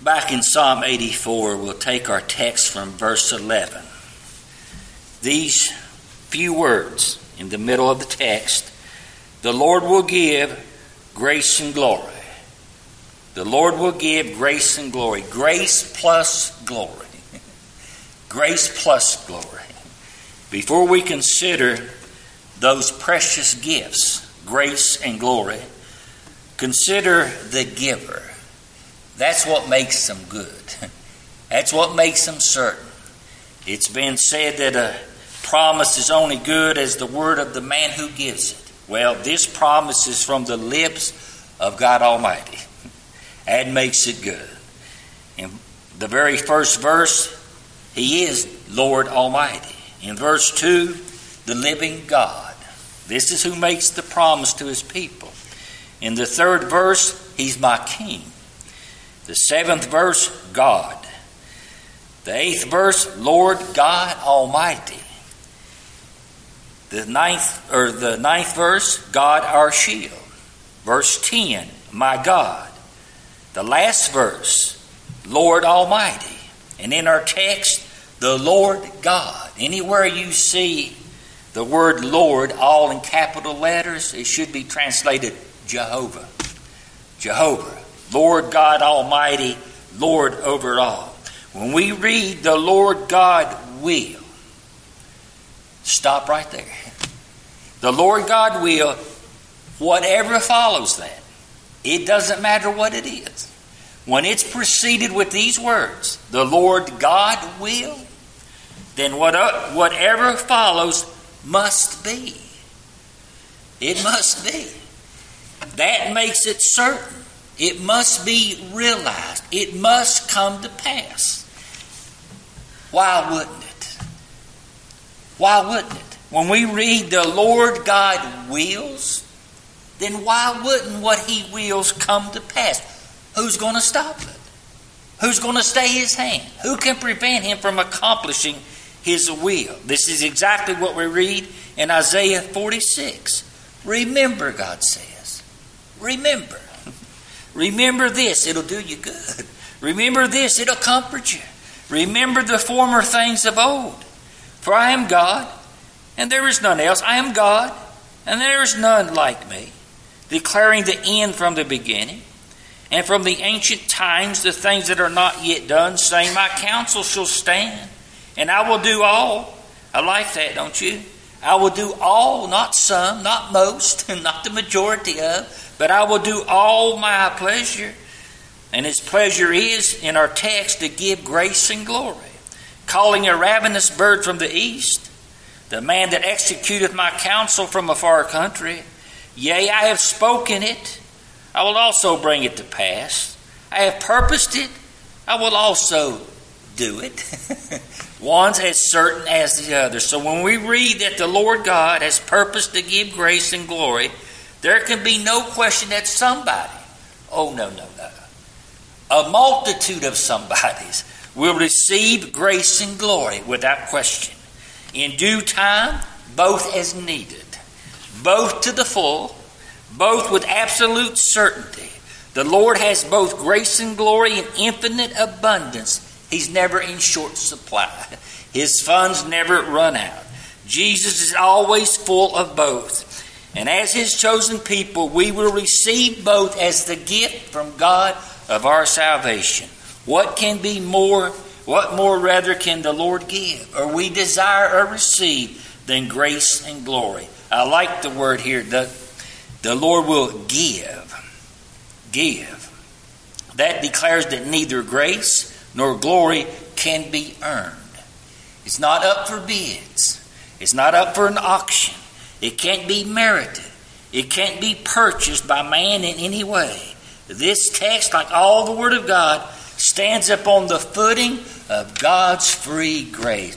Back in Psalm 84, we'll take our text from verse 11. These few words in the middle of the text: the Lord will give grace and glory. The Lord will give grace and glory. Grace plus glory. Grace plus glory. Before we consider those precious gifts, grace and glory, consider the giver. That's what makes them good. That's what makes them certain. It's been said that a promise is only good as the word of the man who gives it. Well, this promise is from the lips of God Almighty. That makes it good. In the very first verse, He is Lord Almighty. In verse 2, the living God. This is who makes the promise to His people. In the third verse, He's my King. The seventh verse, God. The eighth verse, Lord God Almighty. The ninth verse, God our shield. Verse 10, my God. The last verse, Lord Almighty. And in our text, the Lord God. Anywhere you see the word Lord all in capital letters, it should be translated Jehovah. Jehovah. Lord God Almighty, Lord over all. When we read the Lord God will, stop right there. The Lord God will, whatever follows that, it doesn't matter what it is. When it's preceded with these words, the Lord God will, then whatever follows must be. It must be. That makes it certain. It must be realized. It must come to pass. Why wouldn't it? Why wouldn't it? When we read the Lord God wills, then why wouldn't what He wills come to pass? Who's going to stop it? Who's going to stay His hand? Who can prevent Him from accomplishing His will? This is exactly what we read in Isaiah 46. Remember, God says. Remember. Remember this, it'll do you good. Remember this, it'll comfort you. Remember the former things of old. For I am God, and there is none else. I am God, and there is none like me, declaring the end from the beginning, and from the ancient times the things that are not yet done, saying, my counsel shall stand, and I will do all. I like that, don't you? I will do all, not some, not most, and not the majority of, but I will do all my pleasure. And His pleasure is, in our text, to give grace and glory. Calling a ravenous bird from the east, the man that executeth my counsel from a far country. Yea, I have spoken it, I will also bring it to pass. I have purposed it, I will also do it. One's as certain as the other. So when we read that the Lord God has purposed to give grace and glory, there can be no question that somebody, no, a multitude of somebodies will receive grace and glory without question. In due time, both as needed, both to the full, both with absolute certainty. The Lord has both grace and glory in infinite abundance. He's never in short supply. His funds never run out. Jesus is always full of both. And as His chosen people, we will receive both as the gift from God of our salvation. What more rather can the Lord give, or we desire or receive, than grace and glory? I like the word here, the Lord will give. Give. That declares that neither grace nor glory can be earned. It's not up for bids. It's not up for an auction. It can't be merited. It can't be purchased by man in any way. This text, like all the Word of God, stands upon the footing of God's free grace.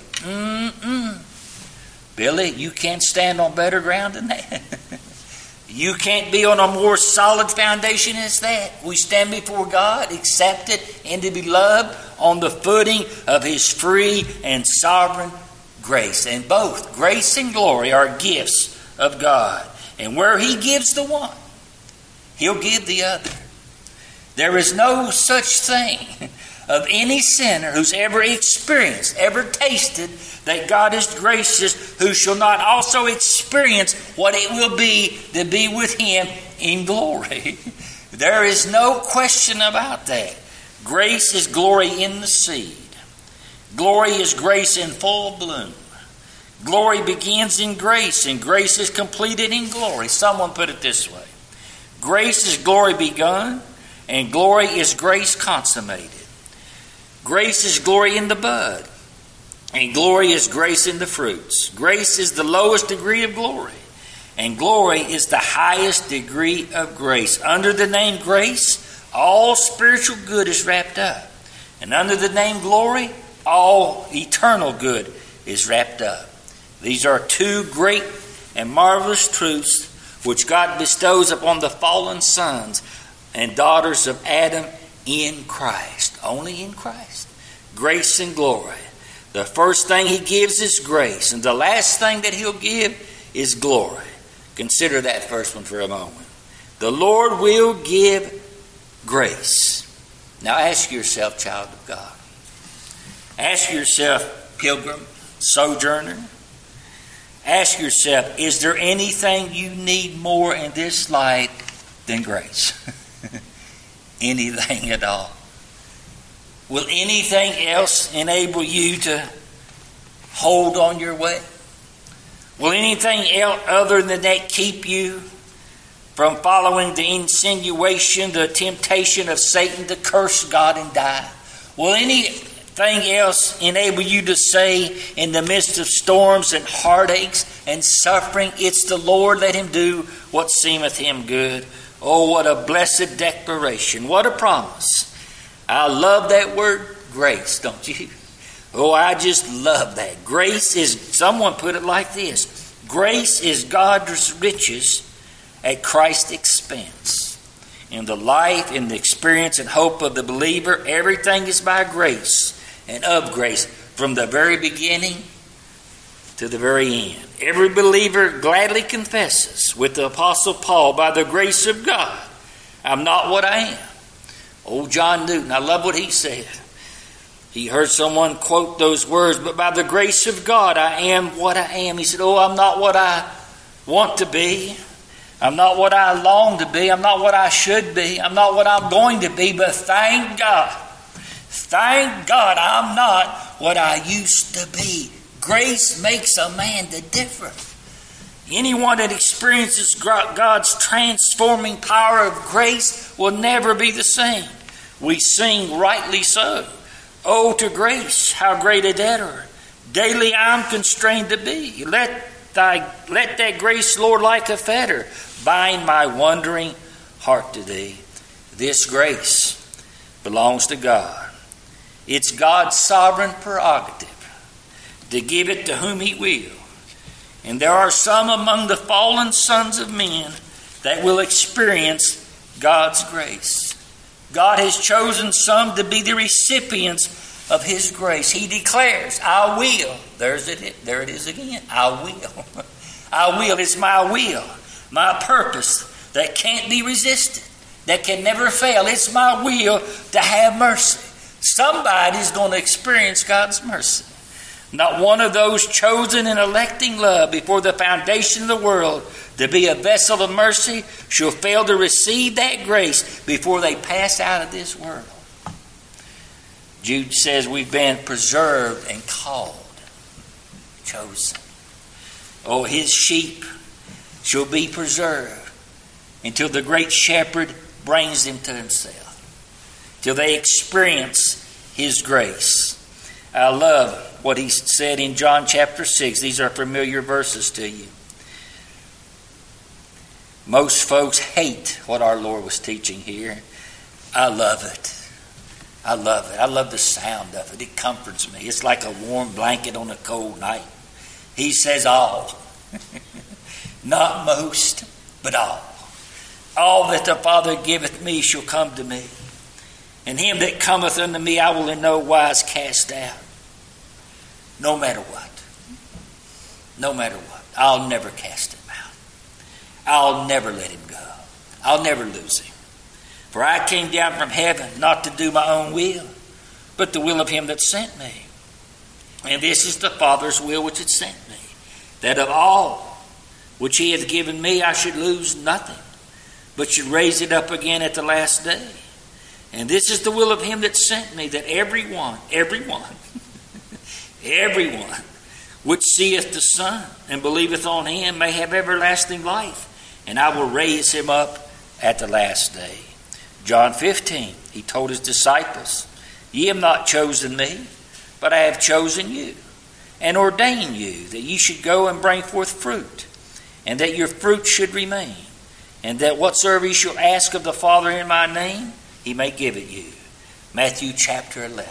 Billy, you can't stand on better ground than that. You can't be on a more solid foundation as that. We stand before God, accepted and to be loved on the footing of His free and sovereign grace. And both grace and glory are gifts of God. And where He gives the one, He'll give the other. There is no such thing of any sinner who's ever experienced, ever tasted that God is gracious, who shall not also experience what it will be to be with Him in glory. There is no question about that. Grace is glory in the seed. Glory is grace in full bloom. Glory begins in grace, and grace is completed in glory. Someone put it this way. Grace is glory begun, and glory is grace consummated. Grace is glory in the bud, and glory is grace in the fruits. Grace is the lowest degree of glory, and glory is the highest degree of grace. Under the name grace, all spiritual good is wrapped up. And under the name glory, all eternal good is wrapped up. These are two great and marvelous truths which God bestows upon the fallen sons and daughters of Adam in Christ. Only in Christ. Grace and glory. The first thing He gives is grace, and the last thing that He'll give is glory. Consider that first one for a moment. The Lord will give grace. Now ask yourself, child of God. Ask yourself, pilgrim, sojourner. Ask yourself, is there anything you need more in this life than grace? Anything at all? Will anything else enable you to hold on your way? Will anything else other than that keep you from following the insinuation, the temptation of Satan to curse God and die? Will anything else enable you to say in the midst of storms and heartaches and suffering, it's the Lord, let Him do what seemeth Him good? Oh, what a blessed declaration. What a promise. I love that word grace, don't you? Oh, I just love that. Grace is, someone put it like this, grace is God's riches at Christ's expense. In the life, in the experience and hope of the believer, everything is by grace and of grace from the very beginning to the very end. Every believer gladly confesses with the Apostle Paul, by the grace of God, I'm not what I am. Old John Newton, I love what he said. He heard someone quote those words, but by the grace of God, I am what I am. He said, oh, I'm not what I want to be. I'm not what I long to be. I'm not what I should be. I'm not what I'm going to be, but thank God. Thank God I'm not what I used to be. Grace makes a man the difference. Anyone that experiences God's transforming power of grace will never be the same. We sing rightly so. Oh, to grace, how great a debtor daily I'm constrained to be. Let that grace, Lord, like a fetter, bind my wandering heart to Thee. This grace belongs to God. It's God's sovereign prerogative to give it to whom He will. And there are some among the fallen sons of men that will experience God's grace. God has chosen some to be the recipients of His grace. He declares, I will. There it is again. I will. I will. It's my will, my purpose that can't be resisted, that can never fail. It's my will to have mercy. Somebody's going to experience God's mercy. Not one of those chosen in electing love before the foundation of the world to be a vessel of mercy shall fail to receive that grace before they pass out of this world. Jude says we've been preserved and called, chosen. Oh, His sheep shall be preserved until the great shepherd brings them to Himself, till they experience His grace. I love what He said in John chapter 6. These are familiar verses to you. Most folks hate what our Lord was teaching here. I love it. I love it. I love the sound of it. It comforts me. It's like a warm blanket on a cold night. He says all. Not most, but all. All that the Father giveth me shall come to me. And him that cometh unto me I will in no wise cast out. No matter what. No matter what. I'll never cast him out. I'll never let him go. I'll never lose him. For I came down from heaven not to do my own will, but the will of him that sent me. And this is the Father's will which hath sent me, that of all which he hath given me I should lose nothing, but should raise it up again at the last day. And this is the will of him that sent me, that everyone which seeth the Son and believeth on him may have everlasting life, and I will raise him up at the last day. John 15, he told his disciples, Ye have not chosen me, but I have chosen you, and ordained you, that ye should go and bring forth fruit, and that your fruit should remain, and that whatsoever ye shall ask of the Father in my name, he may give it you. Matthew chapter 11,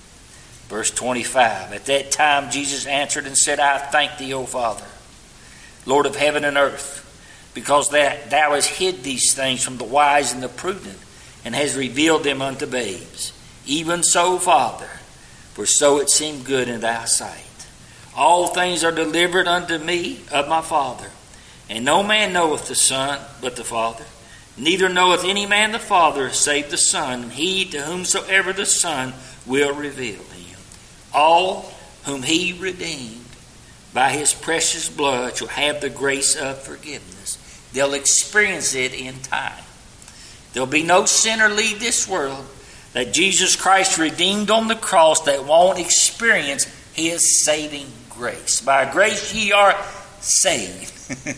verse 25. At that time Jesus answered and said, I thank thee, O Father, Lord of heaven and earth, because that thou hast hid these things from the wise and the prudent, and hast revealed them unto babes. Even so, Father, for so it seemed good in thy sight. All things are delivered unto me of my Father, and no man knoweth the Son but the Father, neither knoweth any man the Father save the Son, and he to whomsoever the Son will reveal him. All whom he redeemed by his precious blood shall have the grace of forgiveness. They'll experience it in time. There'll be no sinner leave this world that Jesus Christ redeemed on the cross that won't experience his saving grace. By grace ye are saved.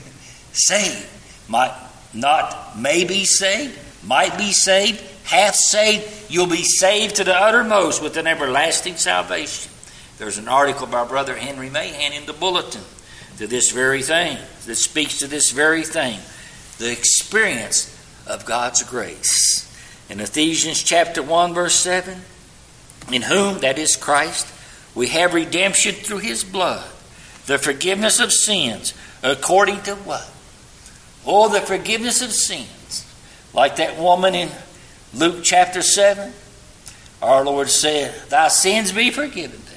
Saved. Might not may be saved, might be saved, half saved. You'll be saved to the uttermost with an everlasting salvation. There's an article by Brother Henry Mahan in the bulletin to this very thing, that speaks to this very thing, the experience of God's grace. In Ephesians chapter 1 verse 7, in whom, that is Christ, we have redemption through his blood, the forgiveness of sins, according to what? Oh, the forgiveness of sins. Like that woman in Luke chapter 7, our Lord said, Thy sins be forgiven thee.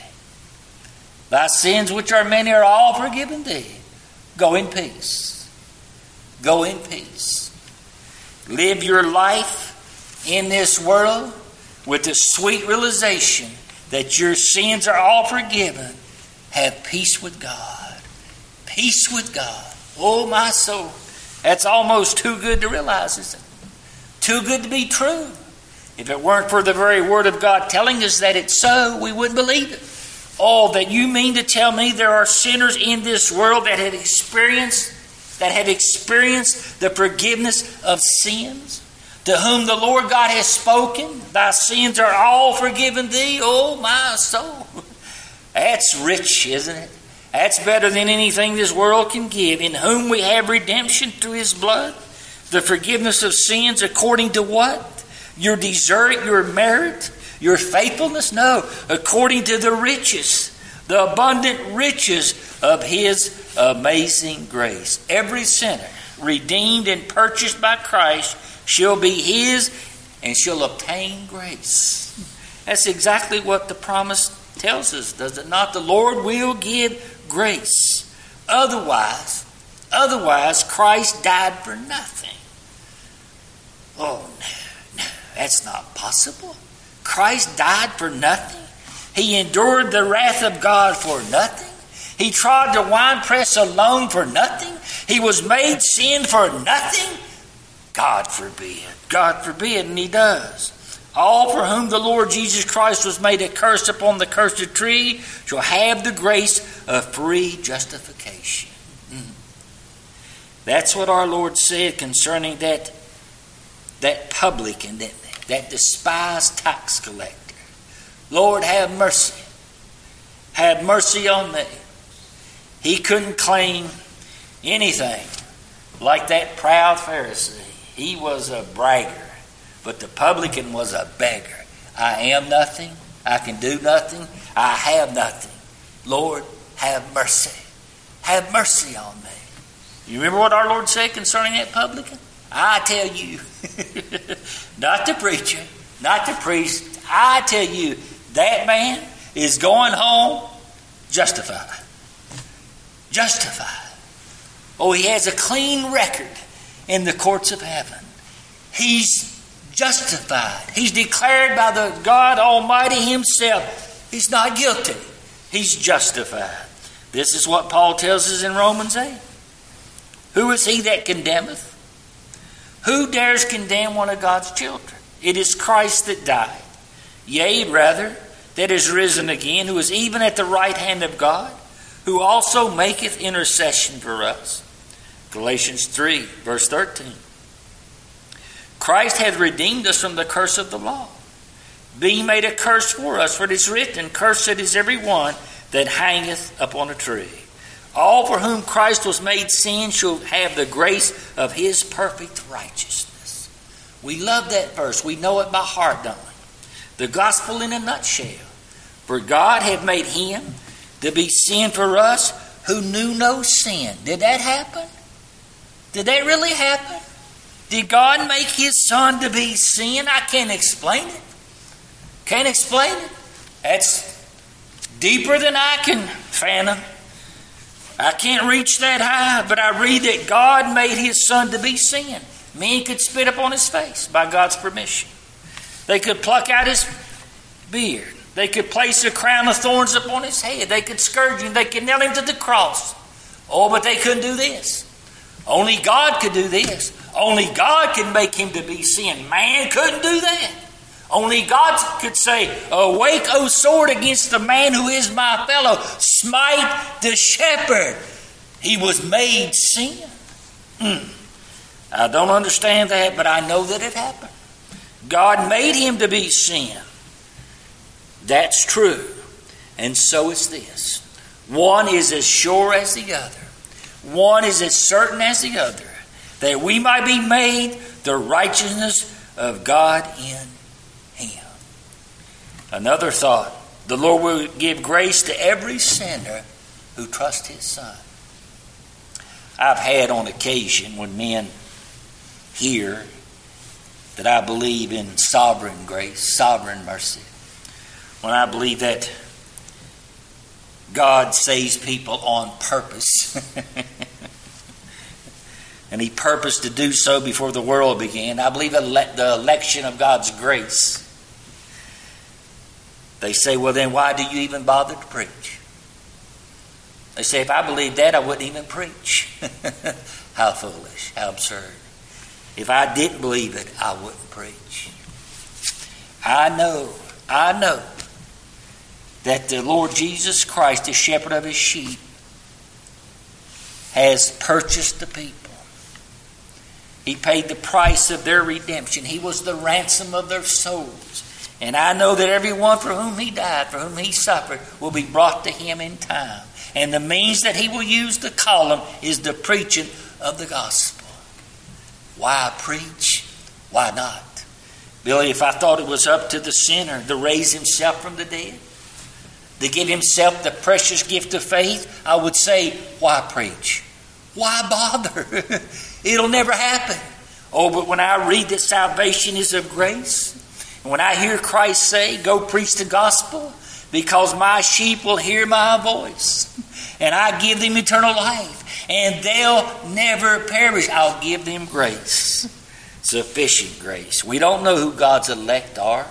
Thy sins, which are many, are all forgiven thee. Go in peace. Go in peace. Live your life in this world with the sweet realization that your sins are all forgiven. Have peace with God. Peace with God. Oh, my soul. That's almost too good to realize, isn't it? Too good to be true. If it weren't for the very Word of God telling us that it's so, we wouldn't believe it. Oh, that you mean to tell me there are sinners in this world that have experienced the forgiveness of sins, to whom the Lord God has spoken, Thy sins are all forgiven thee, oh my soul. That's rich, isn't it? That's better than anything this world can give, in whom we have redemption through his blood, the forgiveness of sins according to what? Your desert, your merit, your faithfulness? No, according to the riches, the abundant riches of his amazing grace. Every sinner redeemed and purchased by Christ shall be his and shall obtain grace. That's exactly what the promise tells us, does it not? The Lord will give grace. Otherwise Christ died for nothing. Oh, no, that's not possible. Christ died for nothing. He endured the wrath of God for nothing. He trod the winepress alone for nothing. He was made sin for nothing. God forbid. God forbid, and he does. All for whom the Lord Jesus Christ was made a curse upon the cursed tree shall have the grace of free justification. That's what our Lord said concerning that publican, that despised tax collector. Lord, have mercy. Have mercy on me. He couldn't claim anything like that proud Pharisee. He was a bragger, but the publican was a beggar. I am nothing. I can do nothing. I have nothing. Lord, have mercy. Have mercy on me. You remember what our Lord said concerning that publican? I tell you, not the preacher, not the priest, I tell you, that man is going home justified. Justified. Oh, he has a clean record in the courts of heaven. He's justified. He's declared by the God Almighty himself. He's not guilty. He's justified. This is what Paul tells us in Romans 8. Who is he that condemneth? Who dares condemn one of God's children? It is Christ that died. Yea, rather, that is risen again, who is even at the right hand of God, who also maketh intercession for us. Galatians 3, verse 13. Christ hath redeemed us from the curse of the law, being made a curse for us, for it is written, Cursed is every one that hangeth upon a tree. All for whom Christ was made sin shall have the grace of his perfect righteousness. We love that verse. We know it by heart, don't we? The gospel in a nutshell. For God hath made him to be sin for us who knew no sin. Did that happen? Did that really happen? Did God make his son to be sin? I can't explain it. Can't explain it. That's deeper than I can fathom. I can't reach that high, but I read that God made his son to be sin. Men could spit upon his face by God's permission. They could pluck out his beard. They could place a crown of thorns upon his head. They could scourge him. They could nail him to the cross. Oh, but they couldn't do this. Only God could do this. Only God could make him to be sin. Man couldn't do that. Only God could say, Awake, O sword, against the man who is my fellow. Smite the shepherd. He was made sin. I don't understand that, but I know that it happened. God made him to be sin. That's true. And so is this. One is as sure as the other. One is as certain as the other. That we might be made the righteousness of God in him. Another thought. The Lord will give grace to every sinner who trusts his Son. I've had on occasion when men hear that I believe in sovereign grace, sovereign mercy. When I believe that God saves people on purpose. And he purposed to do so before the world began. I believe the election of God's grace. They say, well, then why do you even bother to preach? They say, if I believed that, I wouldn't even preach. How foolish, how absurd. If I didn't believe it, I wouldn't preach. I know that the Lord Jesus Christ, the shepherd of his sheep, has purchased the people. He paid the price of their redemption. He was the ransom of their souls. And I know that everyone for whom he died, for whom he suffered, will be brought to him in time. And the means that he will use to call them is the preaching of the gospel. Why preach? Why not? Billy, if I thought it was up to the sinner to raise himself from the dead, to give himself the precious gift of faith, I would say, why preach? Why bother? It'll never happen. Oh, but when I read that salvation is of grace, and when I hear Christ say, go preach the gospel, because my sheep will hear my voice, and I give them eternal life, and they'll never perish, I'll give them grace. Sufficient grace. We don't know who God's elect are.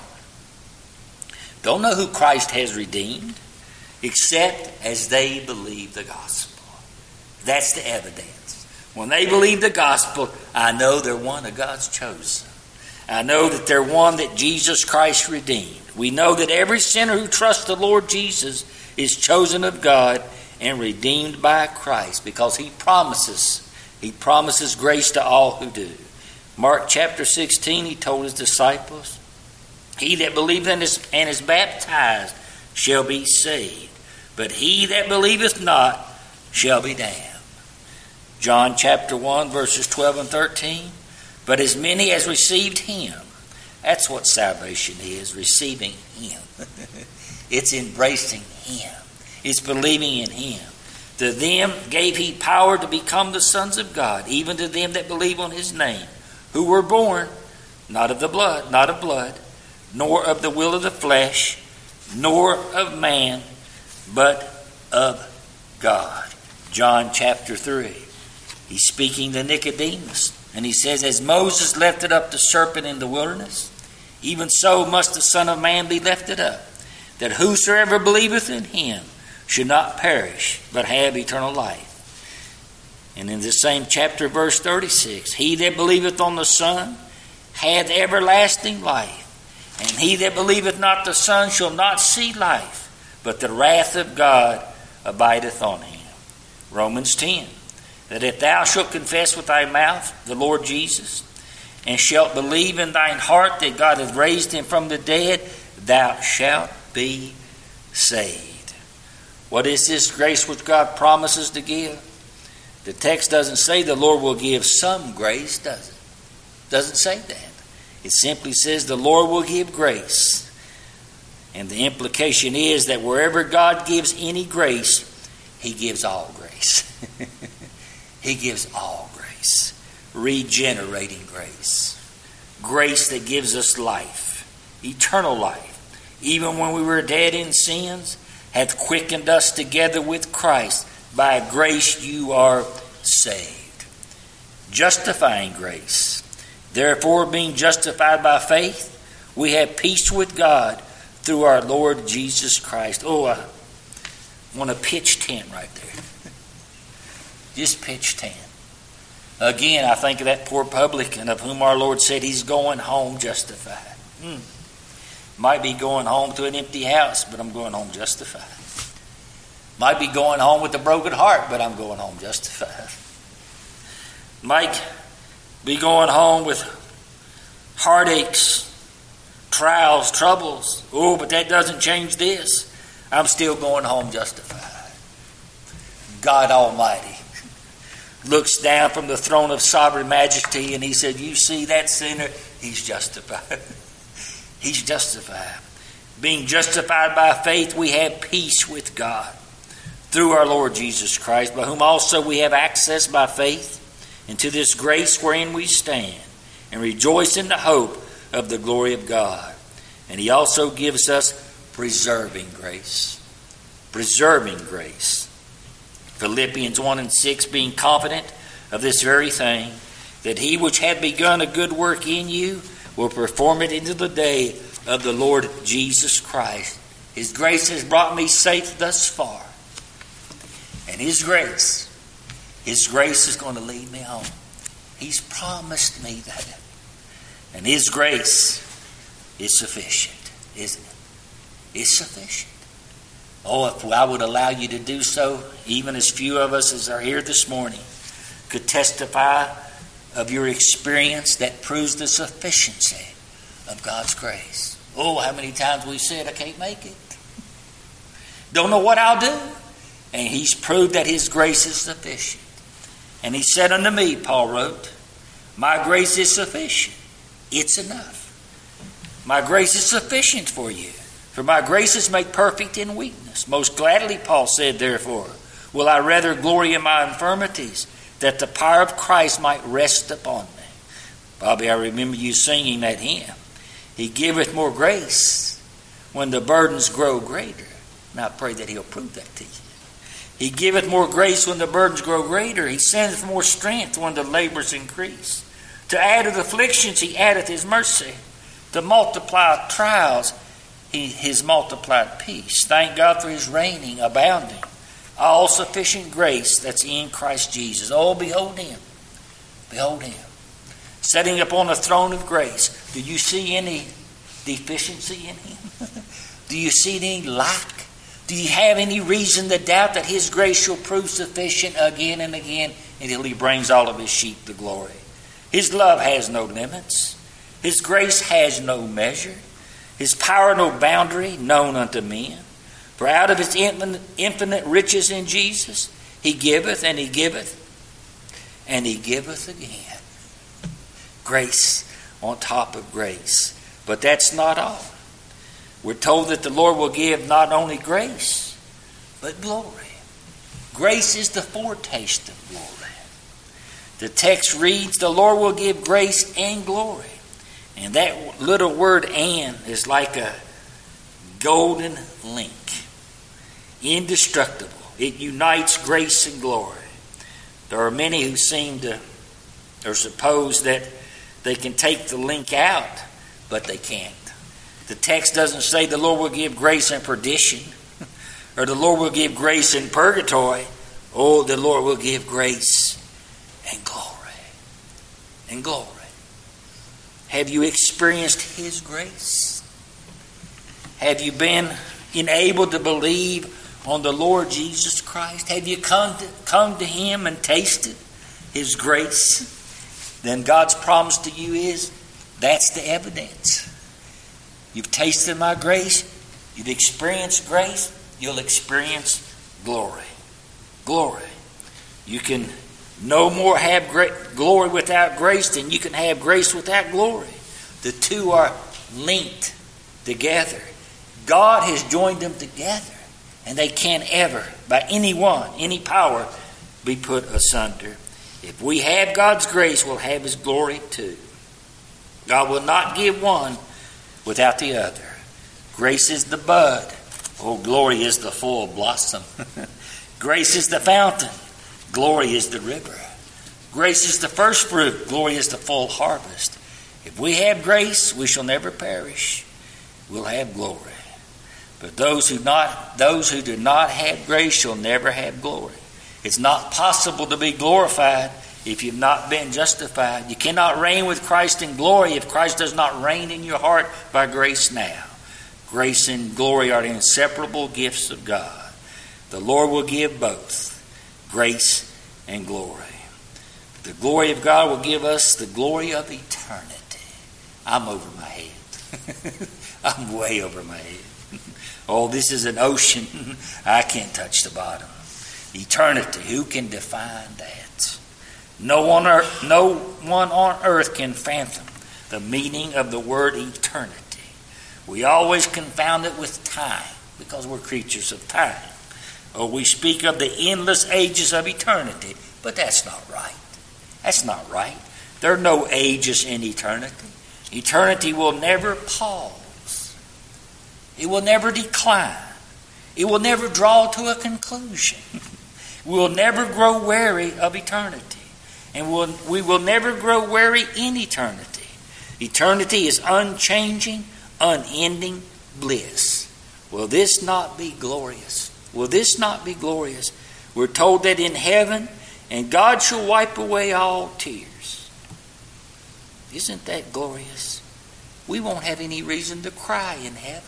Don't know who Christ has redeemed, except as they believe the gospel. That's the evidence. When they believe the gospel, I know they're one of God's chosen. I know that they're one that Jesus Christ redeemed. We know that every sinner who trusts the Lord Jesus is chosen of God and redeemed by Christ, because he promises grace to all who do. Mark chapter 16, he told his disciples, he that believeth and is baptized shall be saved, but he that believeth not shall be damned. John chapter 1, verses 12 and 13. But as many as received him, that's what salvation is, receiving him. It's embracing him. It's believing in him. To them gave he power to become the sons of God, even to them that believe on his name, who were born not of blood, nor of the will of the flesh, nor of man, but of God. John chapter 3. He's speaking to Nicodemus, And he says, as Moses lifted up the serpent in the wilderness, even so must the Son of Man be lifted up, that whosoever believeth in him should not perish, but have eternal life. And in the same chapter, verse 36, he that believeth on the Son hath everlasting life, and he that believeth not the Son shall not see life, but the wrath of God abideth on him. Romans 10, that if thou shalt confess with thy mouth the Lord Jesus, and shalt believe in thine heart that God hath raised him from the dead, thou shalt be saved. What is this grace which God promises to give? The text doesn't say the Lord will give some grace, does it? Doesn't say that. It simply says the Lord will give grace. And the implication is that wherever God gives any grace, he gives all grace. He gives all grace. Regenerating grace. Grace that gives us life. Eternal life. Even when we were dead in sins, hath quickened us together with Christ. By grace you are saved. Justifying grace. Therefore, being justified by faith, we have peace with God through our Lord Jesus Christ. Oh, I want a pitch tent right there. Just pitch tent. Again, I think of that poor publican of whom our Lord said he's going home justified. Might be going home to an empty house, but I'm going home justified. Might be going home with a broken heart, but I'm going home justified. Might be going home with heartaches, trials, troubles. Oh, but that doesn't change this. I'm still going home justified. God Almighty looks down from the throne of sovereign majesty and he said, you see that sinner? He's justified. He's justified. Being justified by faith, we have peace with God through our Lord Jesus Christ, by whom also we have access by faith into this grace wherein we stand, and rejoice in the hope of the glory of God. And he also gives us preserving grace. Preserving grace. Philippians 1:6, being confident of this very thing, that he which hath begun a good work in you will perform it into the day of the Lord Jesus Christ. His grace has brought me safe thus far. And His grace is going to lead me home. He's promised me that. And His grace is sufficient, isn't it? It's sufficient. Oh, if I would allow you to do so, even as few of us as are here this morning could testify of your experience that proves the sufficiency of God's grace. Oh, how many times we said, I can't make it. Don't know what I'll do. And He's proved that His grace is sufficient. And He said unto me, Paul wrote, my grace is sufficient. It's enough. My grace is sufficient for you. For my grace is made perfect in weakness. Most gladly, Paul said, therefore, will I rather glory in my infirmities, that the power of Christ might rest upon me. Bobby, I remember you singing that hymn. He giveth more grace when the burdens grow greater. And I pray that He'll prove that to you. He giveth more grace when the burdens grow greater. He sendeth more strength when the labors increase. To add of afflictions, He addeth His mercy. To multiply trials, His multiplied peace. Thank God for His reigning, abounding, all sufficient grace that's in Christ Jesus. Oh, behold Him. Behold Him. Sitting upon the throne of grace. Do you see any deficiency in Him? Do you see any lack? Do you have any reason to doubt that His grace shall prove sufficient again and again until He brings all of His sheep to glory? His love has no limits. His grace has no measure. His power no boundary known unto men. For out of His infinite riches in Jesus, He giveth and He giveth and He giveth again. Grace on top of grace. But that's not all. We're told that the Lord will give not only grace, but glory. Grace is the foretaste of glory. The text reads, the Lord will give grace and glory. And that little word "and" is like a golden link. Indestructible. It unites grace and glory. There are many who seem to or suppose that they can take the link out, but they can't. The text doesn't say the Lord will give grace in perdition or the Lord will give grace in purgatory. Oh, the Lord will give grace and glory. And glory. Have you experienced His grace? Have you been enabled to believe on the Lord Jesus Christ? Have you come to Him and tasted His grace? Then God's promise to you is, that's the evidence. You've tasted my grace. You've experienced grace. You'll experience glory. Glory. You can no more have glory without grace than you can have grace without glory. The two are linked together. God has joined them together, and they can't ever, by anyone, any power, be put asunder. If we have God's grace, we'll have His glory too. God will not give one without the other. Grace is the bud. Oh, glory is the full blossom. Grace is the fountain. Glory is the river. Grace is the first fruit. Glory is the full harvest. If we have grace, we shall never perish. We'll have glory. But those who do not have grace shall never have glory. It's not possible to be glorified if you've not been justified. You cannot reign with Christ in glory if Christ does not reign in your heart by grace now. Grace and glory are the inseparable gifts of God. The Lord will give both grace and glory. The glory of God will give us the glory of eternity. I'm over my head. I'm way over my head. Oh, this is an ocean. I can't touch the bottom. Eternity, who can define that? No one on earth can fathom the meaning of the word eternity. We always confound it with time because we're creatures of time. Or we speak of the endless ages of eternity, but that's not right. That's not right. There are no ages in eternity. Eternity will never pause. It will never decline. It will never draw to a conclusion. We will never grow weary of eternity. And we will never grow weary in eternity. Eternity is unchanging, unending bliss. Will this not be glorious? Will this not be glorious? We're told that in heaven, and God shall wipe away all tears. Isn't that glorious? We won't have any reason to cry in heaven.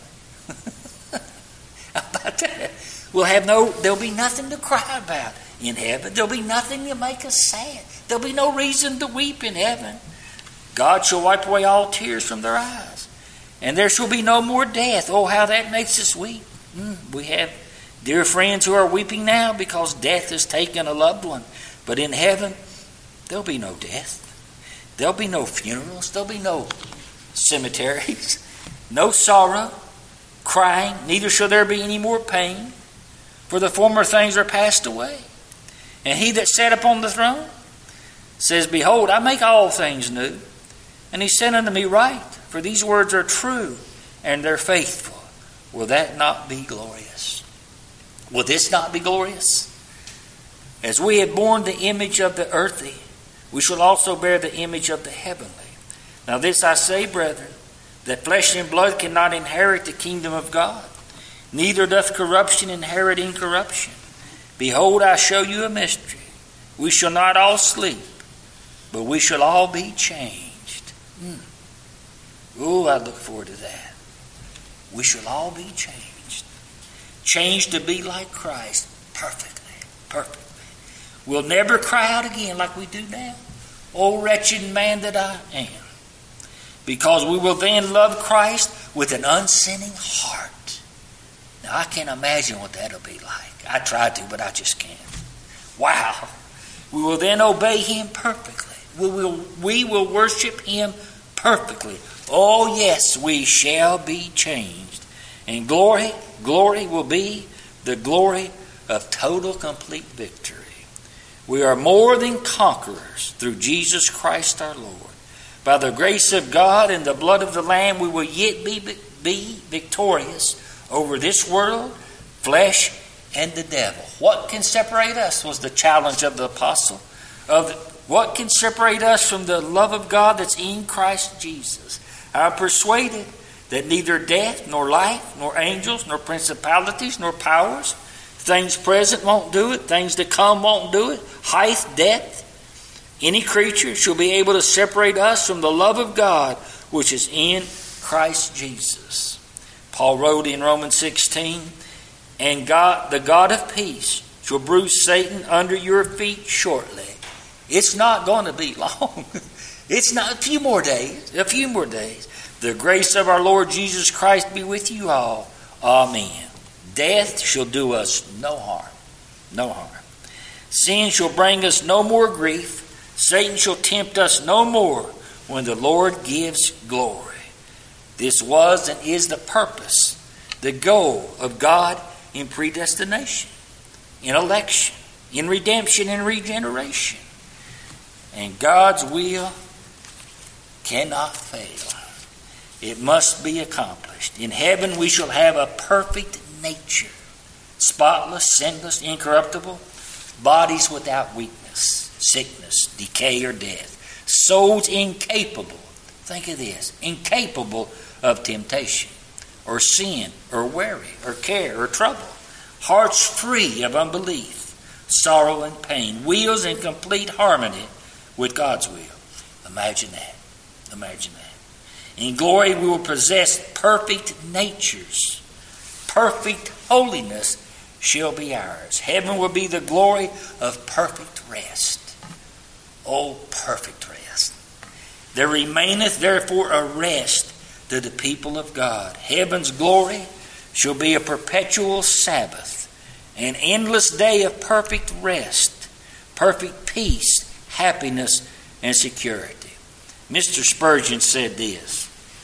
How about that? There'll be nothing to cry about in heaven. There'll be nothing to make us sad. There'll be no reason to weep in heaven. God shall wipe away all tears from their eyes. And there shall be no more death. Oh, how that makes us weep. We have dear friends who are weeping now because death has taken a loved one. But in heaven, there'll be no death. There'll be no funerals. There'll be no cemeteries. No sorrow, crying. Neither shall there be any more pain. For the former things are passed away. And he that sat upon the throne says, Behold, I make all things new. And he said unto me, Write, for these words are true, and they're faithful. Will that not be glorious? Will this not be glorious? As we have borne the image of the earthly, we shall also bear the image of the heavenly. Now this I say, brethren, that flesh and blood cannot inherit the kingdom of God, neither doth corruption inherit incorruption. Behold, I show you a mystery. We shall not all sleep, but we shall all be changed. Oh, I look forward to that. We shall all be changed. Changed to be like Christ perfectly. We'll never cry out again like we do now. Oh, wretched man that I am. Because we will then love Christ with an unsinning heart. Now, I can't imagine what that'll be like. I tried to, but I just can't. Wow. We will then obey Him perfectly. We will worship Him perfectly. Oh, yes, we shall be changed. And glory will be the glory of total, complete victory. We are more than conquerors through Jesus Christ our Lord. By the grace of God and the blood of the Lamb, we will yet be victorious over this world, flesh, and the devil. What can separate us was the challenge of the apostle, of What can separate us from the love of God that's in Christ Jesus? I'm persuaded that neither death, nor life, nor angels, nor principalities, nor powers, things present won't do it, things to come won't do it, height, depth, any creature shall be able to separate us from the love of God which is in Christ Jesus. Paul wrote in Romans 16, and God, the God of peace, shall bruise Satan under your feet shortly. It's not going to be long. It's not a few more days. The grace of our Lord Jesus Christ be with you all. Amen. Death shall do us no harm. No harm. Sin shall bring us no more grief. Satan shall tempt us no more when the Lord gives glory. This was and is the purpose, the goal of God in predestination, in election, in redemption and regeneration. And God's will cannot fail. It must be accomplished. In heaven we shall have a perfect nature, spotless, sinless, incorruptible, bodies without weakness, sickness, decay, or death, souls incapable, think of this, incapable of temptation, or sin, or worry, or care, or trouble, hearts free of unbelief, sorrow, and pain, wills in complete harmony with God's will. Imagine that. Imagine that. In glory we will possess perfect natures. Perfect holiness shall be ours. Heaven will be the glory of perfect rest. Oh, perfect rest. There remaineth therefore a rest to the people of God. Heaven's glory shall be a perpetual Sabbath, an endless day of perfect rest, perfect peace, happiness, and security. Mr. Spurgeon said this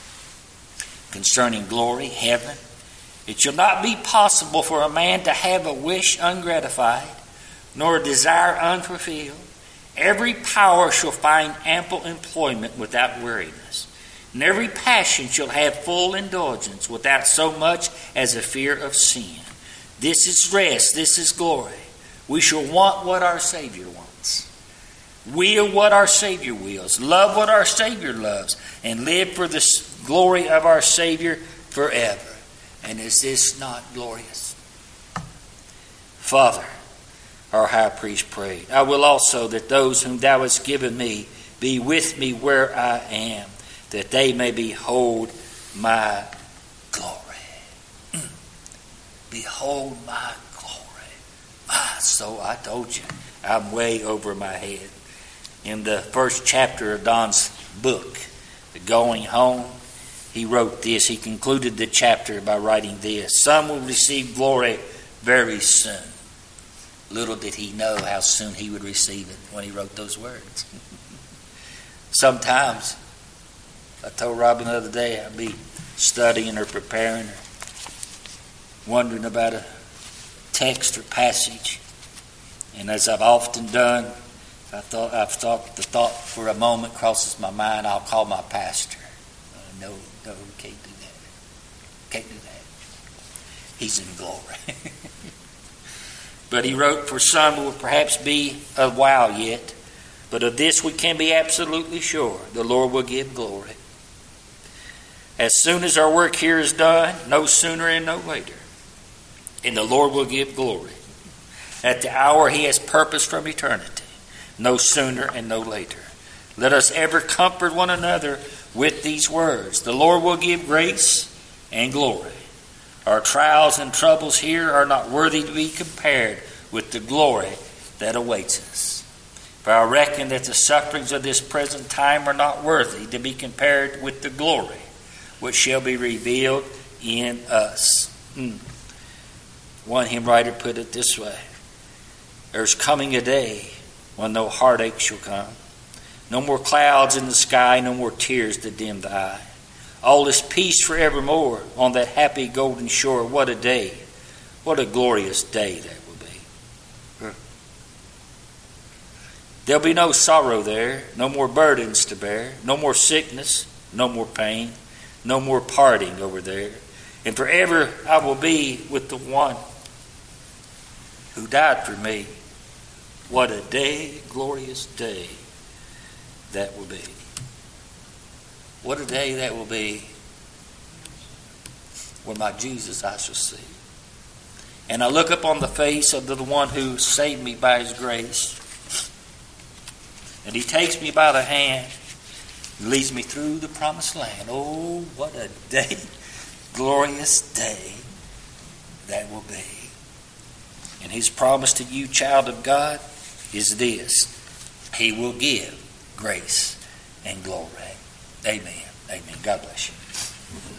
concerning glory, heaven: it shall not be possible for a man to have a wish ungratified, nor a desire unfulfilled. Every power shall find ample employment without weariness, and every passion shall have full indulgence without so much as a fear of sin. This is rest, this is glory. We shall want what our Savior wants, will what our Savior wills, love what our Savior loves, and live for the glory of our Savior forever. And is this not glorious? Father, our high priest prayed, I will also that those whom thou hast given me be with me where I am, that they may behold my glory. Behold my glory. So I told you, I'm way over my head. In the first chapter of Don's book, Going Home, he wrote this. He concluded the chapter by writing this: some will receive glory very soon. Little did he know how soon he would receive it when he wrote those words. Sometimes, I told Robin the other day, I'd be studying or preparing or wondering about a text or passage. And as I've often done, the thought for a moment crosses my mind, I'll call my pastor. No, can't do that. Can't do that. He's in glory. But he wrote, for some it will perhaps be a while yet, but of this we can be absolutely sure: the Lord will give glory. As soon as our work here is done, no sooner and no later, and the Lord will give glory. At the hour he has purposed from eternity, no sooner and no later. Let us ever comfort one another with these words: the Lord will give grace and glory. Our trials and troubles here are not worthy to be compared with the glory that awaits us. For I reckon that the sufferings of this present time are not worthy to be compared with the glory which shall be revealed in us. One hymn writer put it this way: there's coming a day when no heartache shall come, no more clouds in the sky, no more tears to dim the eye. All is peace forevermore on that happy golden shore. What a day, what a glorious day that will be. There'll be no sorrow there, no more burdens to bear, no more sickness, no more pain, no more parting over there. And forever I will be with the one who died for me. What a day, glorious day that will be. What a day that will be when my Jesus I shall see. And I look upon the face of the one who saved me by his grace. And he takes me by the hand and leads me through the promised land. Oh, what a day, glorious day that will be. And his promise to you, child of God, is this: he will give grace and glory. Amen. Amen. God bless you.